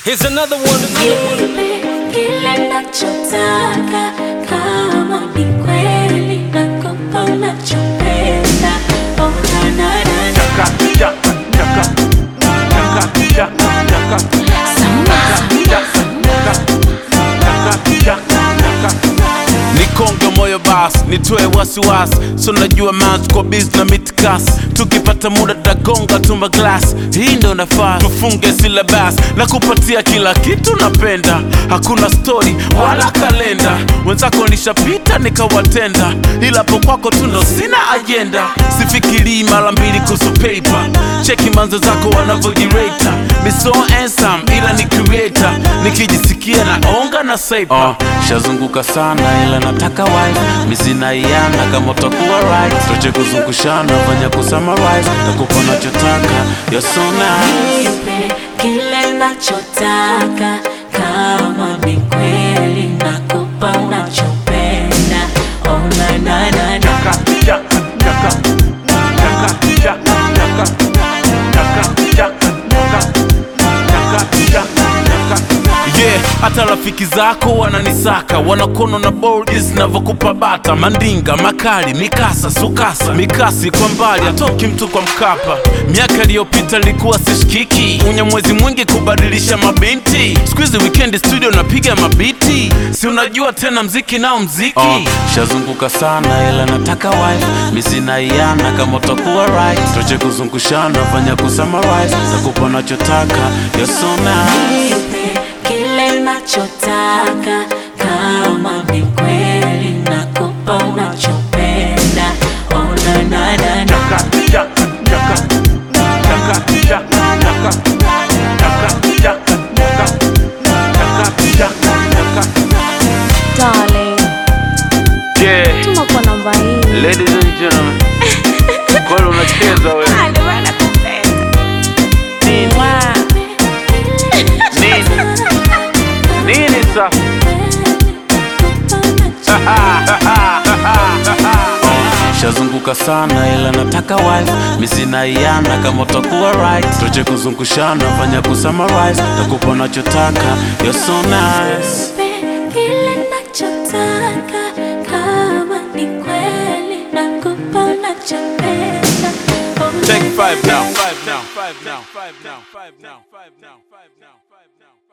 Here's another one. Kile nachotaka kama ni kweli nakupa unachopenda. Oh na na na Chaka chaka chaka chaka chaka chaka Nikonge moyo bas, nitoe wasiwasi. So najua man's kwa biz na mitkas. Tukipata muda tagonga tumba glass. Hii ndo nafasi, tufunge syllabus. Na kupatia kila kitu napenda. Hakuna story, wala kalenda. Wenzako nishapita nikawatenda. Ila po kwako tu ndo sina agenda. Sifikiri mara mbili kuhusu paper. Cheki manzo zako wanavyojirata. Me so handsome, ila ni creator. Nikijisikia naonga na saper. Shazunguka sana ila nataka wife. Misina iana kama utakuwa right. Toche kuzungushana, fanya kusummarize. Nakupa nachotaka, you're so nice. Kile nachotaka kama ni kweli nakupa unachopenda. Oh na na na na chaka chaka chaka chaka chaka chaka Yeah, hata rafiki zako wananisaka. Wanakono na boards navyokupa bata. Mandinga, makali, mikasa, sukasa. Mikasi kwa mbali, atoki mtu kwa Mkapa. Miaka iliyopita likuwa sishikiki. Unyamwezi mwingi kubadilisha mabinti. Squeeze weekend studio napiga mabiti. Si unajua tena mziki nao mziki. Shazunguka sana ila nataka wife. Misina iana kama utakuwa right. Toche kuzungushana, fanya kusummarize. Nakupa nachotaka, you're so nice. Kile nachotaka kama ni kweli nakupa unachopenda. Oh na na na na chaka chaka chaka chaka chaka chaka Darling, Yeah, tuma kwa namba hii. ladies and gentlemen. Kwani unacheza wewe? Nini sasa? Shazunguka sana ila nataka wife. Misina iana kama utakuwa right. Toche kuzungushana, fanya kusummarize. Nakupa nachotaka, you're so nice. Kile nachotaka kama ni kweli nakupa unachopenda. Take 5 now, 5 now, 5 now, 5 now, 5 now, 5 now, 5 now, 5 now.